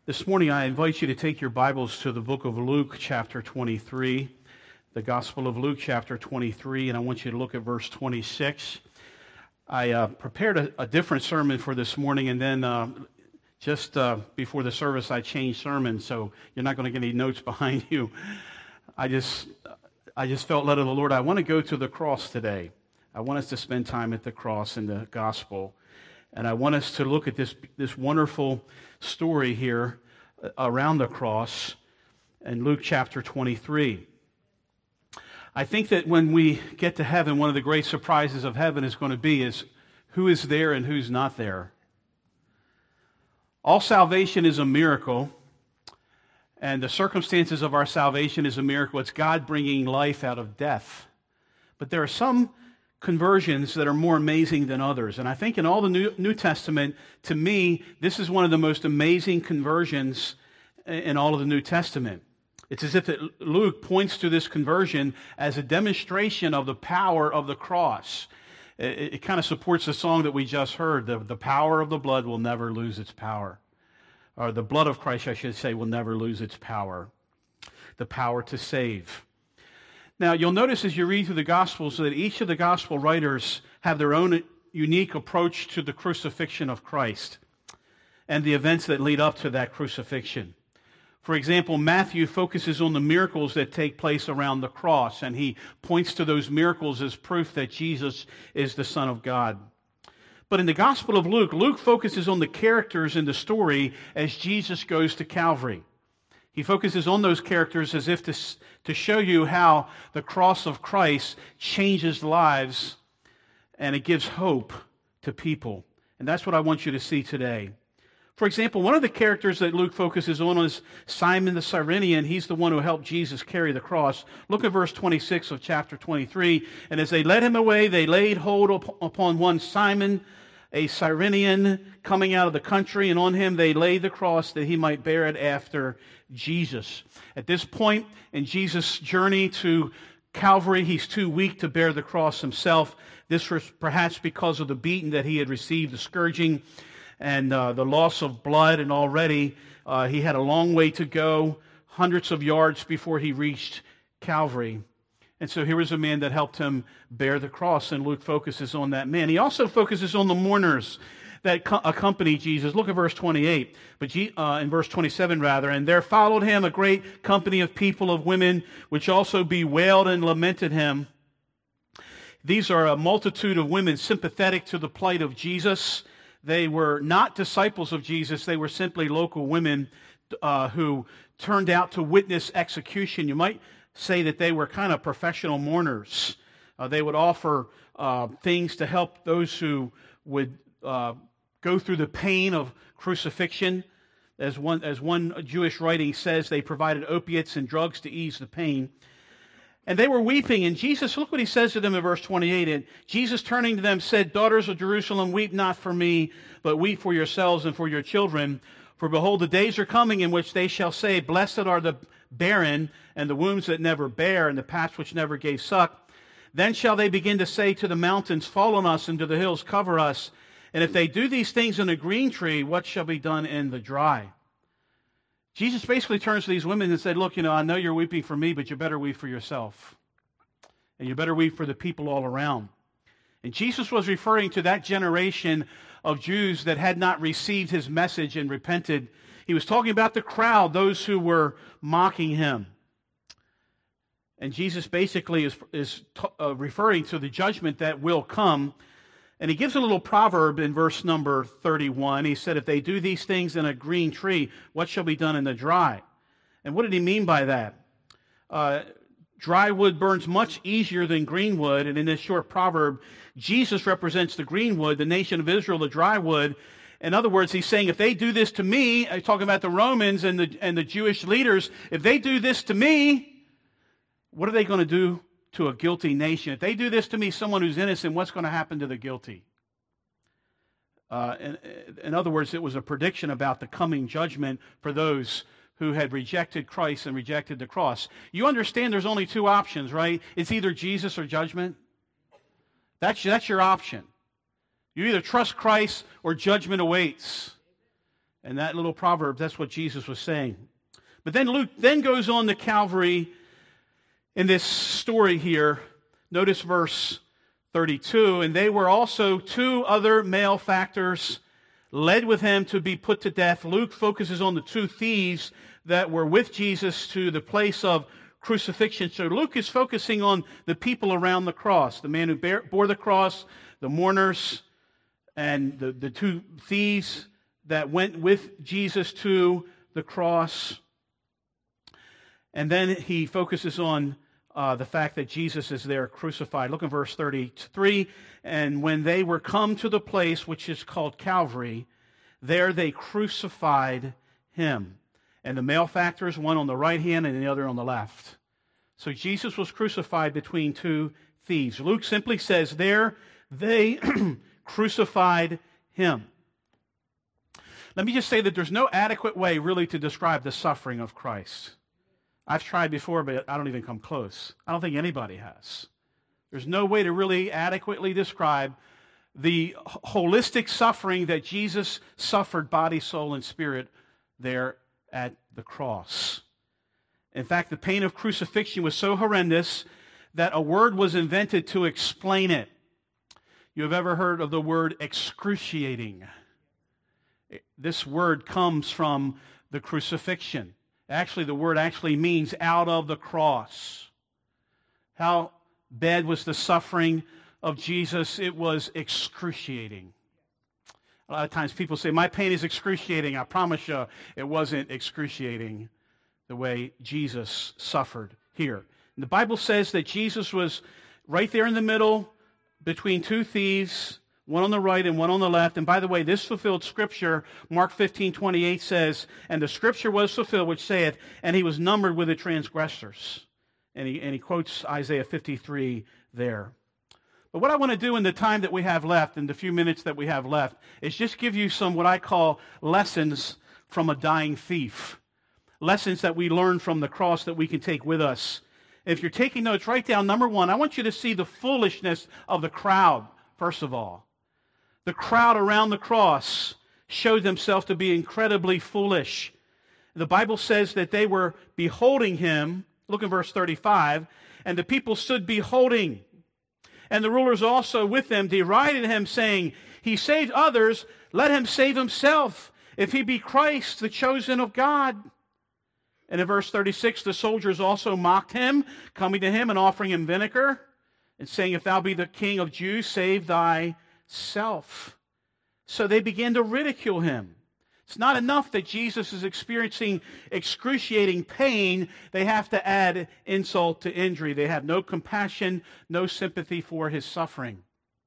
This morning, I invite you to take your Bibles to the book of Luke, chapter 23, the Gospel of Luke, chapter 23, and I want you to look at verse 26. I prepared a different sermon for this morning, and then just before the service, I changed sermons, so you're not going to get any notes behind you. I just felt led of the Lord. I want to go to the cross today. I want us to spend time at the cross in the Gospel. And I want us to look at this wonderful story here around the cross in Luke chapter 23. I think that when we get to heaven, one of the great surprises of heaven is going to be is who is there and who's not there. All salvation is a miracle, and the circumstances of our salvation is a miracle. It's God bringing life out of death. But there are some conversions that are more amazing than others. And I think in all the New Testament, to me, this is one of the most amazing conversions in all of the New Testament. It's as if Luke points to this conversion as a demonstration of the power of the cross. It kind of supports the song that we just heard, the power of the blood will never lose its power. Or the blood of Christ, I should say, will never lose its power. The power to save. Now, you'll notice as you read through the Gospels that each of the Gospel writers have their own unique approach to the crucifixion of Christ and the events that lead up to that crucifixion. For example, Matthew focuses on the miracles that take place around the cross, and he points to those miracles as proof that Jesus is the Son of God. But in the Gospel of Luke, Luke focuses on the characters in the story as Jesus goes to Calvary. He focuses on those characters as if to show you how the cross of Christ changes lives and it gives hope to people. And that's what I want you to see today. For example, one of the characters that Luke focuses on is Simon the Cyrenian. He's the one who helped Jesus carry the cross. Look at verse 26 of chapter 23. And as they led him away, they laid hold upon one Simon, a Cyrenian, coming out of the country, and on him they laid the cross that he might bear it after Jesus. At this point in Jesus' journey to Calvary, he's too weak to bear the cross himself. This was perhaps because of the beating that he had received, the scourging, and the loss of blood, and already he had a long way to go, hundreds of yards before he reached Calvary. And so here was a man that helped him bear the cross, and Luke focuses on that man. He also focuses on the mourners that accompany Jesus. Look at verse 28, in verse 27 rather. And there followed him a great company of people, of women, which also bewailed and lamented him. These are a multitude of women sympathetic to the plight of Jesus. They were not disciples of Jesus. They were simply local women who turned out to witness execution. You might say that they were kind of professional mourners. They would offer things to help those who would go through the pain of crucifixion. As one Jewish writing says, they provided opiates and drugs to ease the pain. And they were weeping, and Jesus, look what he says to them in verse 28. And Jesus, turning to them, said, "Daughters of Jerusalem, weep not for me, but weep for yourselves and for your children. For behold, the days are coming in which they shall say, Blessed are the barren, and the wombs that never bear, and the paps which never gave suck. Then shall they begin to say to the mountains, Fall on us, and to the hills, cover us. And if they do these things in a green tree, what shall be done in the dry?" Jesus basically turns to these women and said, look, I know you're weeping for me, but you better weep for yourself. And you better weep for the people all around. And Jesus was referring to that generation of Jews that had not received his message and repented. He was talking about the crowd, those who were mocking him. And Jesus basically is referring to the judgment that will come. And he gives a little proverb in verse number 31. He said, if they do these things in a green tree, what shall be done in the dry? And what did he mean by that? Dry wood burns much easier than green wood. And in this short proverb, Jesus represents the green wood, the nation of Israel, the dry wood. In other words, he's saying, if they do this to me, talking about the Romans and the Jewish leaders, if they do this to me, what are they going to do to a guilty nation? If they do this to me, someone who's innocent, what's going to happen to the guilty? In other words, it was a prediction about the coming judgment for those who had rejected Christ and rejected the cross. You understand there's only two options, right? It's either Jesus or judgment. That's your option. You either trust Christ or judgment awaits. And that little proverb, that's what Jesus was saying. But then Luke then goes on to Calvary in this story here. Notice verse 32. And they were also 2 other malefactors led with him to be put to death. Luke focuses on the 2 thieves that were with Jesus to the place of crucifixion. So Luke is focusing on the people around the cross, the man who bore the cross, the mourners, and the 2 thieves that went with Jesus to the cross. And then he focuses on the fact that Jesus is there crucified. Look at verse 33. And when they were come to the place which is called Calvary, there they crucified him. And the malefactors, one on the right hand and the other on the left. So Jesus was crucified between 2 thieves. Luke simply says, there they crucified him. Let me just say that there's no adequate way really to describe the suffering of Christ. I've tried before, but I don't even come close. I don't think anybody has. There's no way to really adequately describe the holistic suffering that Jesus suffered, body, soul, and spirit, there at the cross. In fact, the pain of crucifixion was so horrendous that a word was invented to explain it. You have ever heard of the word excruciating? This word comes from the crucifixion. Actually, the word actually means out of the cross. How bad was the suffering of Jesus? It was excruciating. A lot of times people say, my pain is excruciating. I promise you it wasn't excruciating the way Jesus suffered here. And the Bible says that Jesus was right there in the middle between 2 thieves, one on the right and one on the left. And by the way, this fulfilled Scripture. Mark 15:28 says, and the Scripture was fulfilled, which saith, and he was numbered with the transgressors. And he quotes Isaiah 53 there. But what I want to do in the time that we have left, in the few minutes that we have left, is just give you some what I call lessons from a dying thief. Lessons that we learn from the cross that we can take with us. If you're taking notes, write down number 1. I want you to see the foolishness of the crowd, first of all. The crowd around the cross showed themselves to be incredibly foolish. The Bible says that they were beholding him. Look at verse 35. And the people stood beholding. And the rulers also with them derided him, saying, he saved others, let him save himself, if he be Christ, the chosen of God. And in verse 36, the soldiers also mocked him, coming to him and offering him vinegar, and saying, if thou be the king of Jews, save thyself. So they began to ridicule him. It's not enough that Jesus is experiencing excruciating pain. They have to add insult to injury. They have no compassion, no sympathy for his suffering.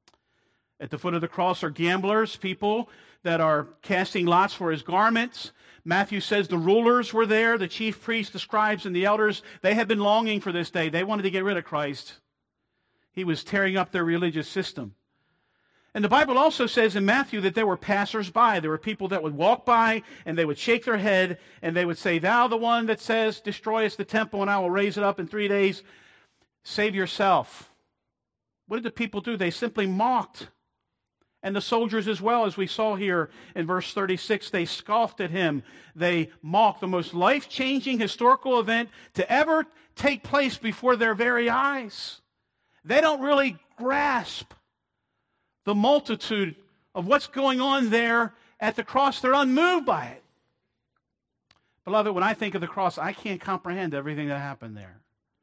At the foot of the cross are gamblers, people that are casting lots for his garments. Matthew says the rulers were there, the chief priests, the scribes, and the elders. They had been longing for this day. They wanted to get rid of Christ. He was tearing up their religious system. And the Bible also says in Matthew that there were passers-by. There were people that would walk by and they would shake their head and they would say, thou the one that says, destroy us the temple and I will raise it up in 3 days, save yourself. What did the people do? They simply mocked. And the soldiers as well, as we saw here in verse 36, they scoffed at him. They mocked the most life-changing historical event to ever take place before their very eyes. They don't really grasp the multitude of what's going on there at the cross. They're unmoved by it. Beloved, when I think of the cross, I can't comprehend everything that happened there.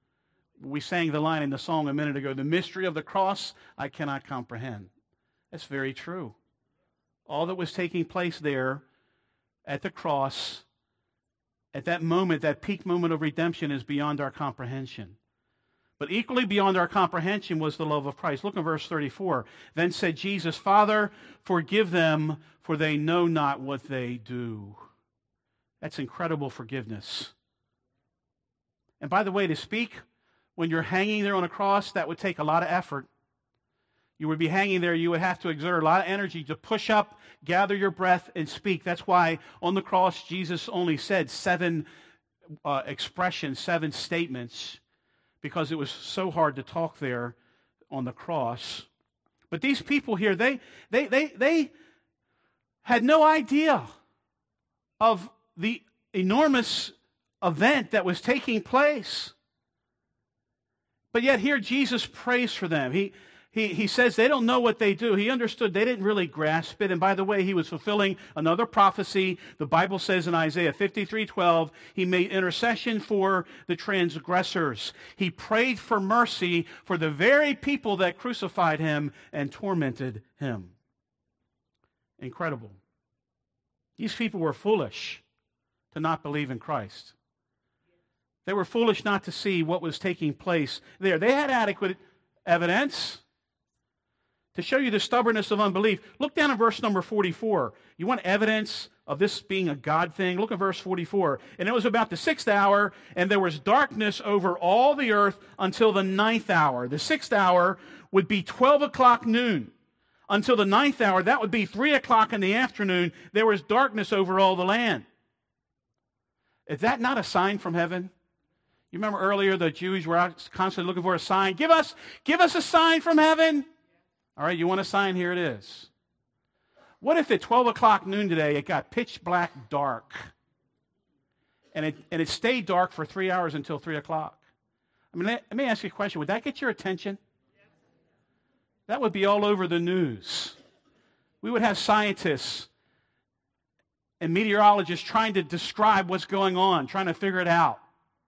We sang the line in the song a minute ago, the mystery of the cross I cannot comprehend. That's very true. All that was taking place there at the cross, at that moment, that peak moment of redemption, is beyond our comprehension. But equally beyond our comprehension was the love of Christ. Look at verse 34. Then said Jesus, Father, forgive them, for they know not what they do. That's incredible forgiveness. And by the way, to speak when you're hanging there on a cross, that would take a lot of effort. You would be hanging there, you would have to exert a lot of energy to push up, gather your breath, and speak. That's why on the cross, Jesus only said 7 expressions, 7 statements, because it was so hard to talk there on the cross. But these people here, they had no idea of the enormous event that was taking place. But yet here Jesus prays for them. He says they don't know what they do. He understood they didn't really grasp it. And by the way, he was fulfilling another prophecy. The Bible says in Isaiah 53:12, he made intercession for the transgressors. He prayed for mercy for the very people that crucified him and tormented him. Incredible. These people were foolish to not believe in Christ. They were foolish not to see what was taking place there. They had adequate evidence to show you the stubbornness of unbelief. Look down at verse number 44. You want evidence of this being a God thing? Look at verse 44. And it was about the 6th hour, and there was darkness over all the earth until the 9th hour. The 6th hour would be 12 o'clock noon. Until the 9th hour, that would be 3 o'clock in the afternoon, there was darkness over all the land. Is that not a sign from heaven? You remember earlier the Jews were out constantly looking for a sign. Give us a sign from heaven. All right, you want a sign? Here it is. What if at 12 o'clock noon today it got pitch black dark and it stayed dark for 3 hours until 3 o'clock? I mean, let me ask you a question. Would that get your attention? That would be all over the news. We would have scientists and meteorologists trying to describe what's going on, trying to figure it out.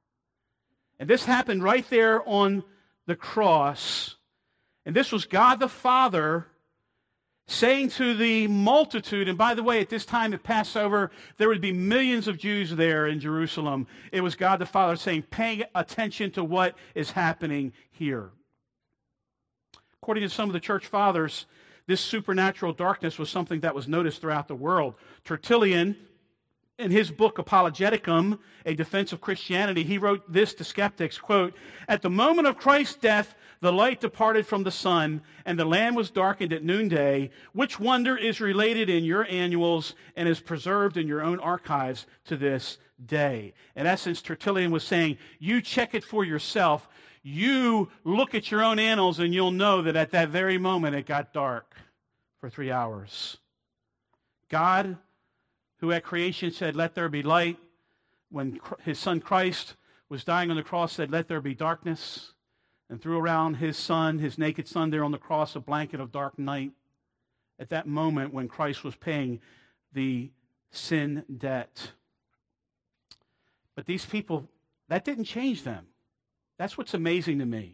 And this happened right there on the cross. And this was God the Father saying to the multitude, and by the way, at this time at Passover, there would be millions of Jews there in Jerusalem. It was God the Father saying, pay attention to what is happening here. According to some of the church fathers, this supernatural darkness was something that was noticed throughout the world. Tertullian, in his book Apologeticum, A Defense of Christianity, he wrote this to skeptics, quote, "At the moment of Christ's death, the light departed from the sun, and the land was darkened at noonday, which wonder is related in your annuals and is preserved in your own archives to this day." In essence, Tertullian was saying, you check it for yourself. You look at your own annals, and you'll know that at that very moment it got dark for 3 hours. God, who at creation said, let there be light, when his son Christ was dying on the cross, said, let there be darkness, and threw around his son, his naked son there on the cross, a blanket of dark night. At that moment when Christ was paying the sin debt. But these people, that didn't change them. That's what's amazing to me.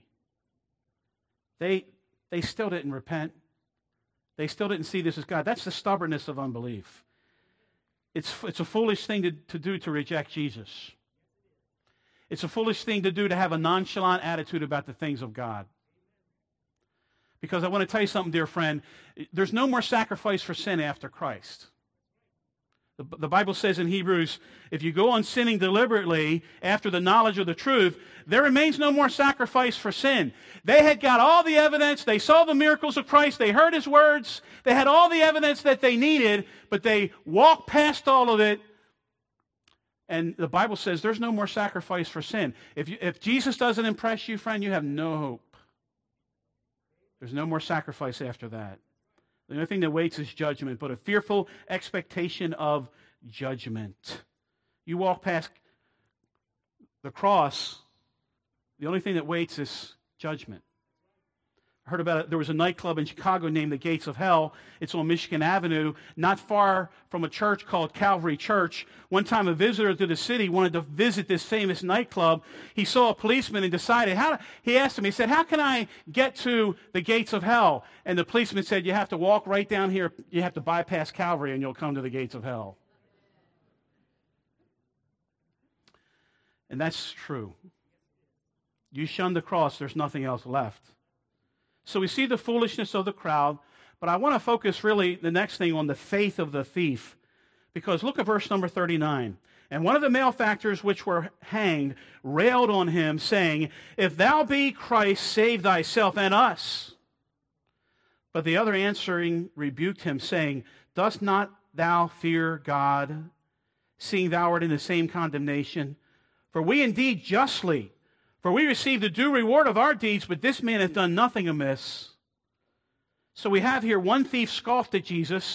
They still didn't repent. They still didn't see this as God. That's the stubbornness of unbelief. It's a foolish thing to do to reject Jesus. It's a foolish thing to do to have a nonchalant attitude about the things of God. Because I want to tell you something, dear friend. There's no more sacrifice for sin after Christ. The Bible says in Hebrews, if you go on sinning deliberately after the knowledge of the truth, there remains no more sacrifice for sin. They had got all the evidence. They saw the miracles of Christ. They heard his words. They had all the evidence that they needed, but they walked past all of it. And the Bible says there's no more sacrifice for sin. If Jesus doesn't impress you, friend, you have no hope. There's no more sacrifice after that. The only thing that waits is judgment, but a fearful expectation of judgment. You walk past the cross, the only thing that waits is judgment. I heard about it. There was a nightclub in Chicago named the Gates of Hell. It's on Michigan Avenue, not far from a church called Calvary Church. One time a visitor to the city wanted to visit this famous nightclub. He saw a policeman and decided, he asked him, he said, how can I get to the Gates of Hell? And the policeman said, you have to walk right down here. You have to bypass Calvary and you'll come to the Gates of Hell. And that's true. You shun the cross, there's nothing else left. So we see the foolishness of the crowd, but I want to focus really the next thing on the faith of the thief. Because look at verse number 39. And one of the malefactors which were hanged railed on him, saying, if thou be Christ, save thyself and us. But the other answering rebuked him, saying, dost not thou fear God, seeing thou art in the same condemnation? For we indeed justly, for we receive the due reward of our deeds, but this man hath done nothing amiss. So we have here one thief scoffed at Jesus,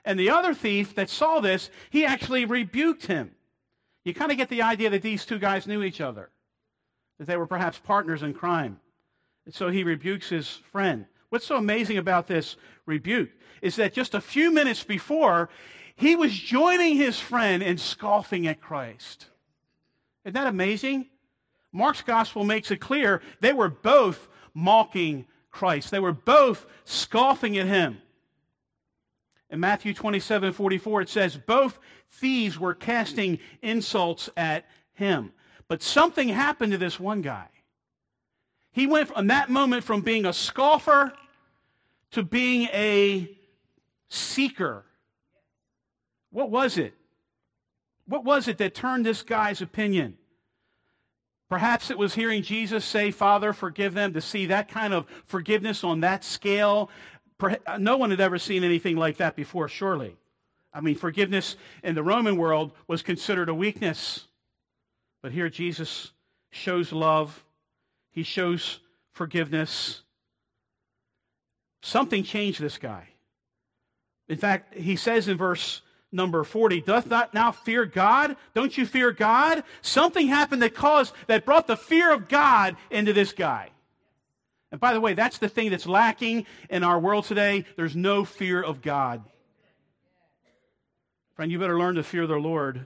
And the other thief that saw this, he actually rebuked him. You kind of get the idea that these two guys knew each other, that they were perhaps partners in crime. And so he rebukes his friend. What's so amazing about this rebuke is that just a few minutes before, he was joining his friend in scoffing at Christ. Isn't that amazing? Mark's gospel makes it clear they were both mocking Christ. They were both scoffing at him. In Matthew 27:44, it says, both thieves were casting insults at him. But something happened to this one guy. He went from that moment from being a scoffer to being a seeker. What was it? What was it that turned this guy's opinion? Perhaps it was hearing Jesus say, Father, forgive them, to see that kind of forgiveness on that scale. No one had ever seen anything like that before, surely. I mean, forgiveness in the Roman world was considered a weakness. But here Jesus shows love. He shows forgiveness. Something changed this guy. In fact, he says in verse number 40, doth not now fear God? Don't you fear God? Something happened that brought the fear of God into this guy. And by the way, that's the thing that's lacking in our world today. There's no fear of God. Friend, you better learn to fear the Lord.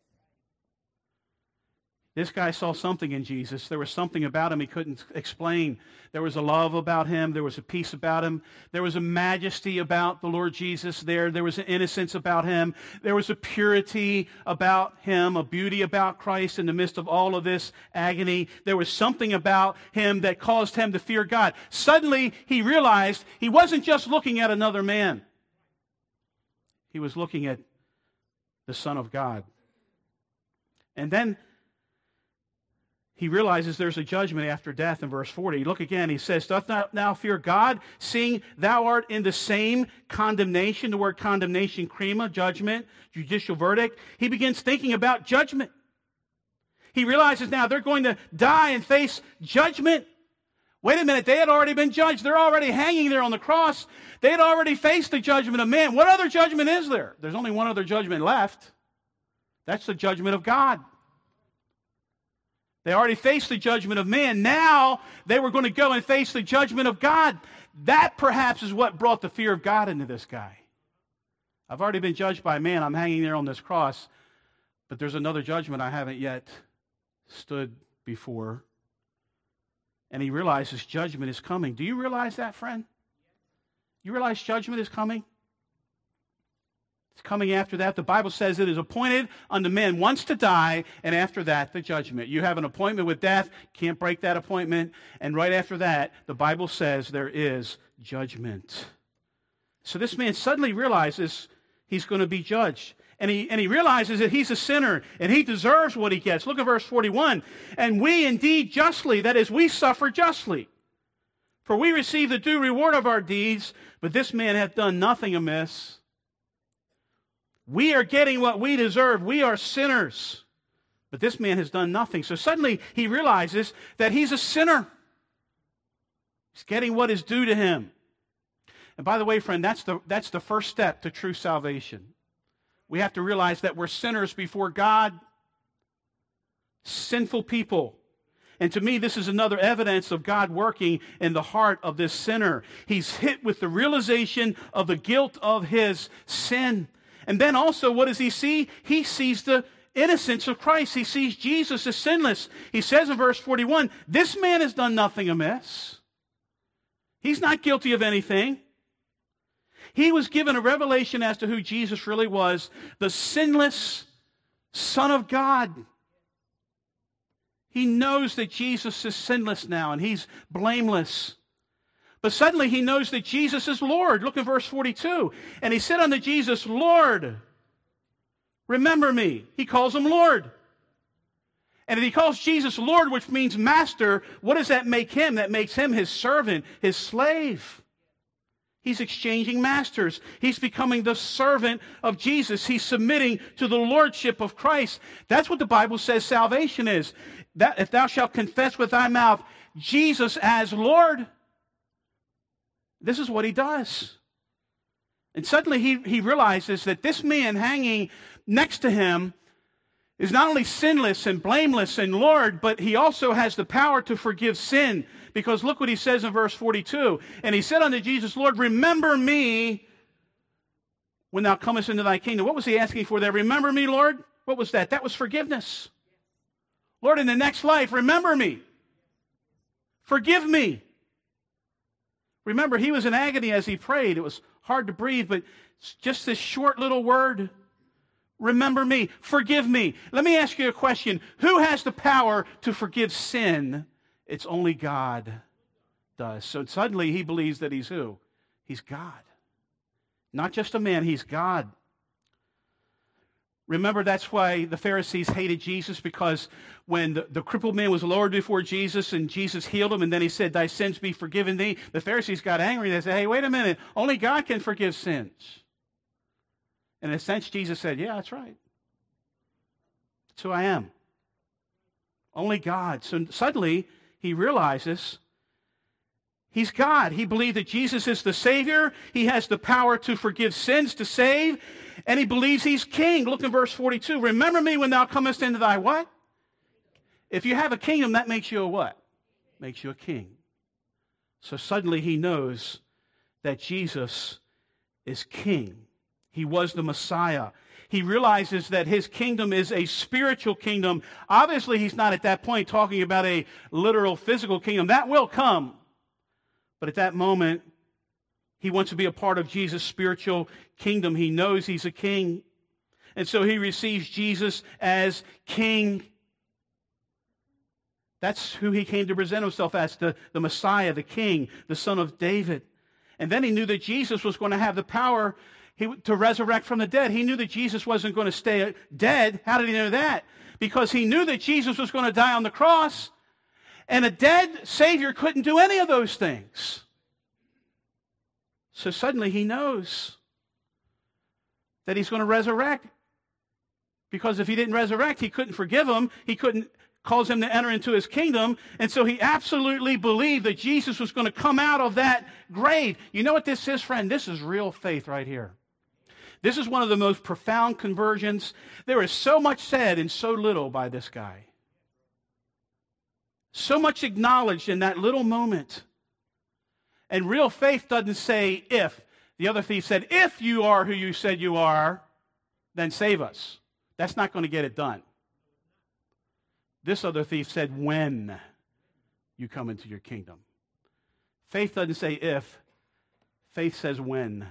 This guy saw something in Jesus. There was something about him he couldn't explain. There was a love about him. There was a peace about him. There was a majesty about the Lord Jesus there. There was an innocence about him. There was a purity about him, a beauty about Christ in the midst of all of this agony. There was something about him that caused him to fear God. Suddenly, he realized he wasn't just looking at another man. He was looking at the Son of God. And then he realizes there's a judgment after death in verse 40. Look again, he says, doth not now fear God, seeing thou art in the same condemnation? The word condemnation, krima, judgment, judicial verdict. He begins thinking about judgment. He realizes now they're going to die and face judgment. Wait a minute, they had already been judged. They're already hanging there on the cross. They had already faced the judgment of man. What other judgment is there? There's only one other judgment left. That's the judgment of God. They already faced the judgment of man. Now they were going to go and face the judgment of God. That perhaps is what brought the fear of God into this guy. I've already been judged by man. I'm hanging there on this cross. But there's another judgment I haven't yet stood before. And he realizes judgment is coming. Do you realize that, friend? You realize judgment is coming? It's coming after that. The Bible says it is appointed unto men once to die, and after that, the judgment. You have an appointment with death, can't break that appointment, and right after that, the Bible says there is judgment. So this man suddenly realizes he's going to be judged. And he realizes that he's a sinner, and he deserves what he gets. Look at verse 41. And we indeed justly, that is, we suffer justly. For we receive the due reward of our deeds, but this man hath done nothing amiss. We are getting what we deserve. We are sinners. But this man has done nothing. So suddenly he realizes that he's a sinner. He's getting what is due to him. And by the way, friend, that's the first step to true salvation. We have to realize that we're sinners before God. Sinful people. And to me, this is another evidence of God working in the heart of this sinner. He's hit with the realization of the guilt of his sin. And then also, what does he see? He sees the innocence of Christ. He sees Jesus as sinless. He says in verse 41, this man has done nothing amiss. He's not guilty of anything. He was given a revelation as to who Jesus really was, the sinless Son of God. He knows that Jesus is sinless now, and he's blameless. But suddenly he knows that Jesus is Lord. Look at verse 42. And he said unto Jesus, Lord, remember me. He calls him Lord. And if he calls Jesus Lord, which means master, what does that make him? That makes him his servant, his slave. He's exchanging masters. He's becoming the servant of Jesus. He's submitting to the lordship of Christ. That's what the Bible says salvation is. That if thou shalt confess with thy mouth Jesus as Lord, this is what he does. And suddenly he realizes that this man hanging next to him is not only sinless and blameless and Lord, but he also has the power to forgive sin. Because look what he says in verse 42. And he said unto Jesus, Lord, remember me when thou comest into thy kingdom. What was he asking for there? Remember me, Lord? What was that? That was forgiveness. Lord, in the next life, remember me. Forgive me. Remember, he was in agony as he prayed. It was hard to breathe, but just this short little word, remember me, forgive me. Let me ask you a question. Who has the power to forgive sin? It's only God does. So suddenly he believes that he's who? He's God. Not just a man, he's God. Remember, that's why the Pharisees hated Jesus, because when the crippled man was lowered before Jesus and Jesus healed him and then he said, thy sins be forgiven thee, the Pharisees got angry. They said, hey, wait a minute, only God can forgive sins. And in a sense, Jesus said, yeah, that's right. That's who I am. Only God. So suddenly he realizes he's God. He believed that Jesus is the Savior. He has the power to forgive sins, to save. And he believes he's king. Look in verse 42. Remember me when thou comest into thy what? If you have a kingdom, that makes you a what? Makes you a king. So suddenly he knows that Jesus is king. He was the Messiah. He realizes that his kingdom is a spiritual kingdom. Obviously, he's not at that point talking about a literal physical kingdom. That will come. But at that moment, he wants to be a part of Jesus' spiritual kingdom. He knows he's a king. And so he receives Jesus as king. That's who he came to present himself as, the Messiah, the king, the son of David. And then he knew that Jesus was going to have the power to resurrect from the dead. He knew that Jesus wasn't going to stay dead. How did he know that? Because he knew that Jesus was going to die on the cross, and a dead Savior couldn't do any of those things. So suddenly he knows that he's going to resurrect. Because if he didn't resurrect, he couldn't forgive him. He couldn't cause him to enter into his kingdom. And so he absolutely believed that Jesus was going to come out of that grave. You know what this is, friend? This is real faith right here. This is one of the most profound conversions. There is so much said and so little by this guy. So much acknowledged in that little moment. And real faith doesn't say if. The other thief said, if you are who you said you are, then save us. That's not going to get it done. This other thief said, when you come into your kingdom. Faith doesn't say if. Faith says when.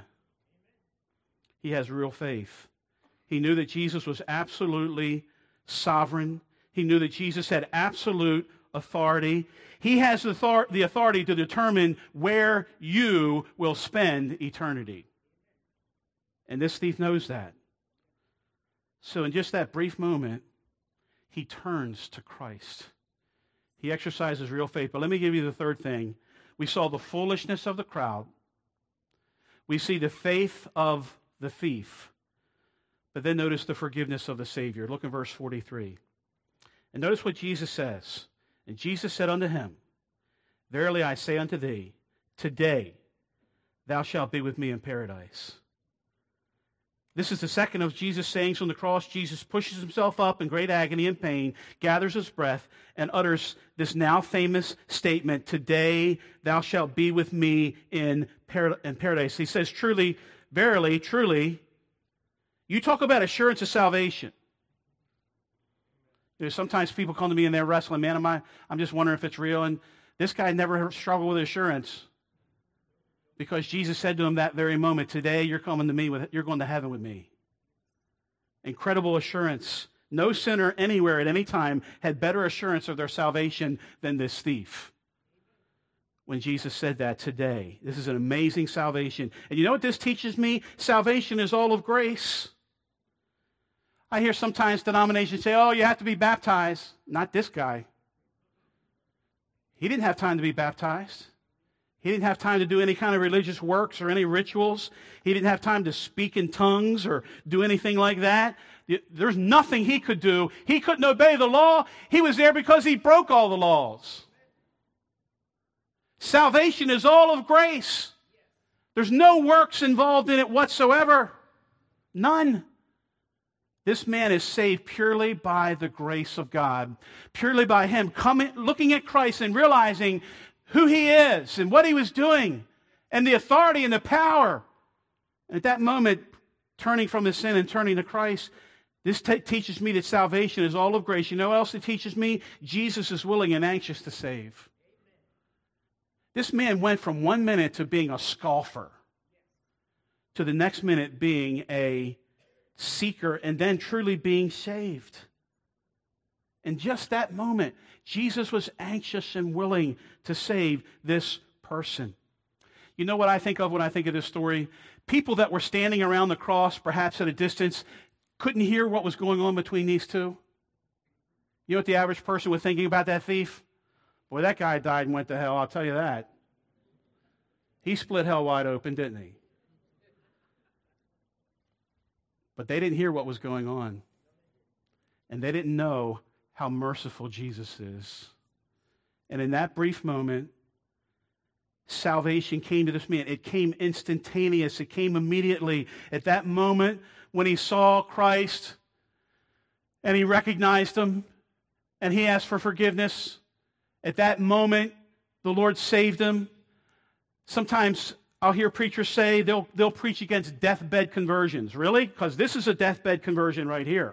He has real faith. He knew that Jesus was absolutely sovereign. He knew that Jesus had absolute authority. He has the authority to determine where you will spend eternity. And this thief knows that. So in just that brief moment, he turns to Christ. He exercises real faith. But let me give you the third thing. We saw the foolishness of the crowd. We see the faith of the thief. But then notice the forgiveness of the Savior. Look in verse 43. And notice what Jesus says. And Jesus said unto him, verily I say unto thee, today thou shalt be with me in paradise. This is the second of Jesus' sayings on the cross. Jesus pushes himself up in great agony and pain, gathers his breath, and utters this now famous statement, today thou shalt be with me in paradise. He says, truly, verily, truly, you talk about assurance of salvation. You know, sometimes people come to me and they're wrestling, man, I'm just wondering if it's real. And this guy never struggled with assurance. Because Jesus said to him that very moment, today you're coming to me, you're going to heaven with me. Incredible assurance. No sinner anywhere at any time had better assurance of their salvation than this thief. When Jesus said that, today, this is an amazing salvation. And you know what this teaches me? Salvation is all of grace. I hear sometimes denominations say, oh, you have to be baptized. Not this guy. He didn't have time to be baptized. He didn't have time to do any kind of religious works or any rituals. He didn't have time to speak in tongues or do anything like that. There's nothing he could do. He couldn't obey the law. He was there because he broke all the laws. Salvation is all of grace. There's no works involved in it whatsoever. None. This man is saved purely by the grace of God, purely by him looking at Christ and realizing who he is and what he was doing and the authority and the power. And at that moment, turning from his sin and turning to Christ, this teaches me that salvation is all of grace. You know what else it teaches me? Jesus is willing and anxious to save. This man went from 1 minute to being a scoffer to the next minute being a seeker and then truly being saved. In just that moment, Jesus was anxious and willing to save this person. You know what I think of when I think of this story? People that were standing around the cross, perhaps at a distance, couldn't hear what was going on between these two. You know what the average person was thinking about that thief? Boy, that guy died and went to hell, I'll tell you that. He split hell wide open, didn't he? But they didn't hear what was going on. And they didn't know how merciful Jesus is. And in that brief moment, salvation came to this man. It came instantaneous. It came immediately. At that moment, when he saw Christ and he recognized him and he asked for forgiveness, at that moment, the Lord saved him. Sometimes I'll hear preachers say they'll preach against deathbed conversions. Really? Because this is a deathbed conversion right here.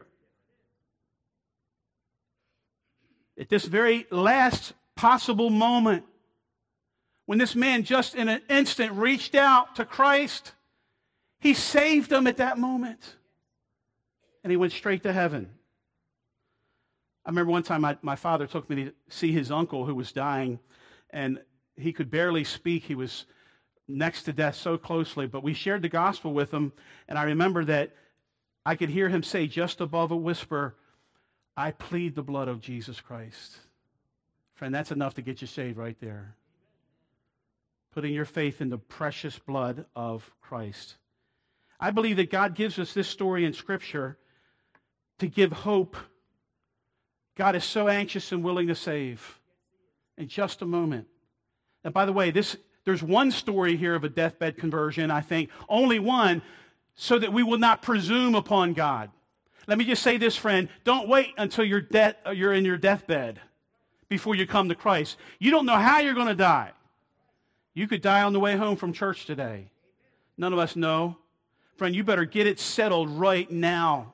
At this very last possible moment, when this man just in an instant reached out to Christ, he saved him at that moment. And he went straight to heaven. I remember one time my father took me to see his uncle who was dying, and he could barely speak. He was next to death so closely, but we shared the gospel with him, and I remember that I could hear him say just above a whisper, "I plead the blood of Jesus Christ." Friend, that's enough to get you saved right there. Putting your faith in the precious blood of Christ. I believe that God gives us this story in Scripture to give hope. God is so anxious and willing to save. In just a moment. And by the way, there's one story here of a deathbed conversion, I think. Only one, so that we will not presume upon God. Let me just say this, friend. Don't wait until you're in your deathbed before you come to Christ. You don't know how you're going to die. You could die on the way home from church today. None of us know. Friend, you better get it settled right now.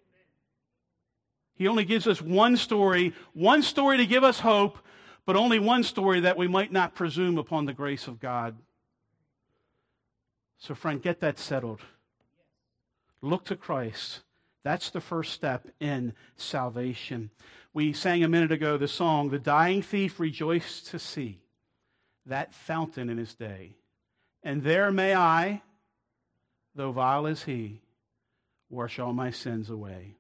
He only gives us one story to give us hope, but only one story that we might not presume upon the grace of God. So, friend, get that settled. Look to Christ. That's the first step in salvation. We sang a minute ago the song, "The dying thief rejoiced to see that fountain in his day. And there may I, though vile as he, wash all my sins away."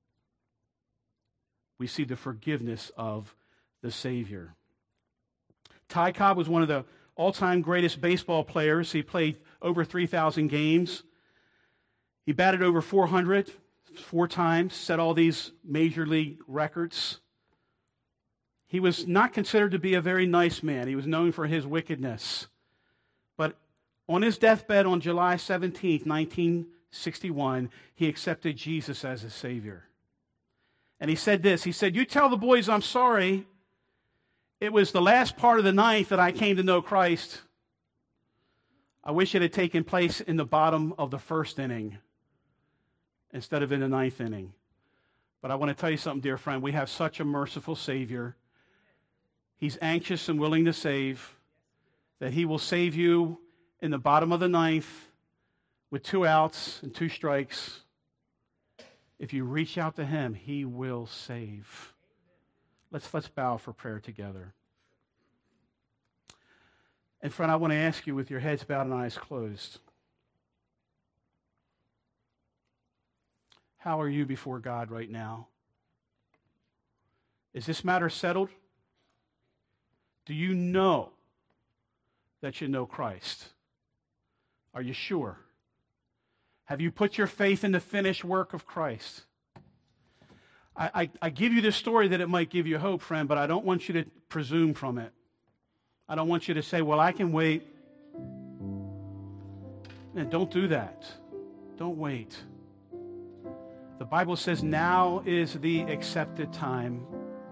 We see the forgiveness of the Savior. Ty Cobb was one of the all-time greatest baseball players. He played over 3,000 games. He batted over 400 4 times, set all these major league records. He was not considered to be a very nice man. He was known for his wickedness. But on his deathbed on July 17th, 1961, he accepted Jesus as his Savior. And he said this, he said, "You tell the boys I'm sorry. It was the last part of the ninth that I came to know Christ. I wish it had taken place in the bottom of the first inning instead of in the ninth inning." But I want to tell you something, dear friend. We have such a merciful Savior. He's anxious and willing to save, that he will save you in the bottom of the ninth with 2 outs and 2 strikes. If you reach out to him, he will save. Let's bow for prayer together. And friend, I want to ask you with your heads bowed and eyes closed, how are you before God right now? Is this matter settled? Do you know that you know Christ? Are you sure? Have you put your faith in the finished work of Christ? I give you this story that it might give you hope, friend, but I don't want you to presume from it. I don't want you to say, well, I can wait. And don't do that. Don't wait. The Bible says now is the accepted time.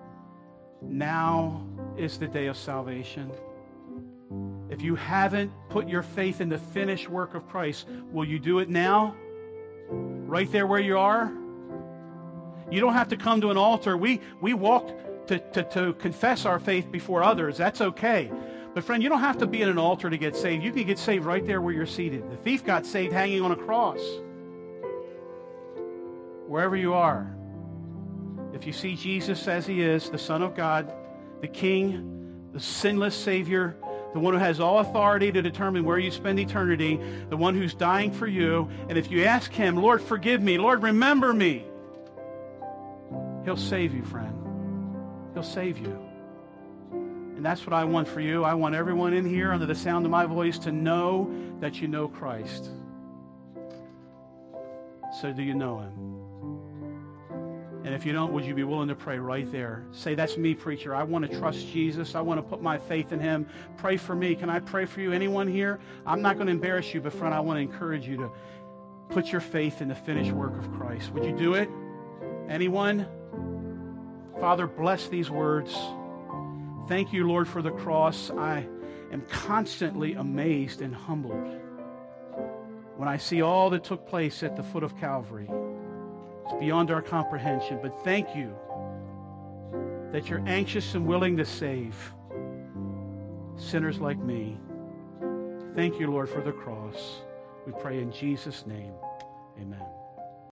Now is the day of salvation. If you haven't put your faith in the finished work of Christ, will you do it now? Right there where you are? You don't have to come to an altar. We walk to confess our faith before others. That's okay. But friend, you don't have to be at an altar to get saved. You can get saved right there where you're seated. The thief got saved hanging on a cross. Wherever you are, if you see Jesus as he is, the Son of God, the King, the sinless Savior, the one who has all authority to determine where you spend eternity, the one who's dying for you, and if you ask him, Lord, forgive me, Lord, remember me, he'll save you, friend. He'll save you. And that's what I want for you. I want everyone in here under the sound of my voice to know that you know Christ. So do you know him? And if you don't, would you be willing to pray right there? Say, that's me, preacher. I want to trust Jesus. I want to put my faith in him. Pray for me. Can I pray for you? Anyone here? I'm not going to embarrass you, but friend, I want to encourage you to put your faith in the finished work of Christ. Would you do it? Anyone? Father, bless these words. Thank you, Lord, for the cross. I am constantly amazed and humbled when I see all that took place at the foot of Calvary. It's beyond our comprehension, but thank you that you're anxious and willing to save sinners like me. Thank you, Lord, for the cross. We pray in Jesus' name. Amen.